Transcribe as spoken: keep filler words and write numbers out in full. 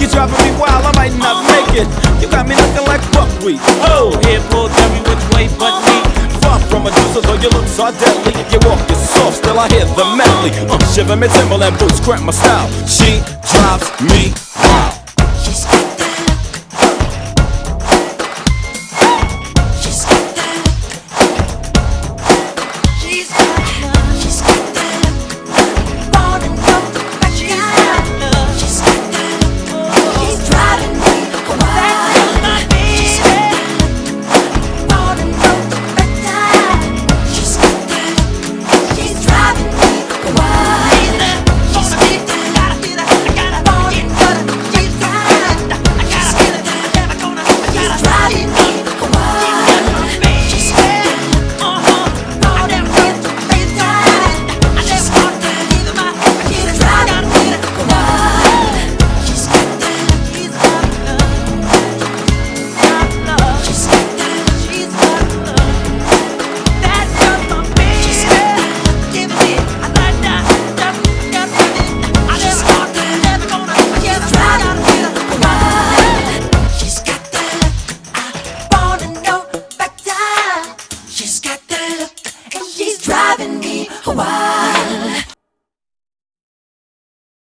You driving me wild, I might not make it. You got me looking like buckwheat. Oh, here pulled every which way but me. Far from a deuce, though your looks are deadly. You walk, you're soft, still I hear the medley. Uh, shiver me Timberland boots, cramp my style. She drives me wild.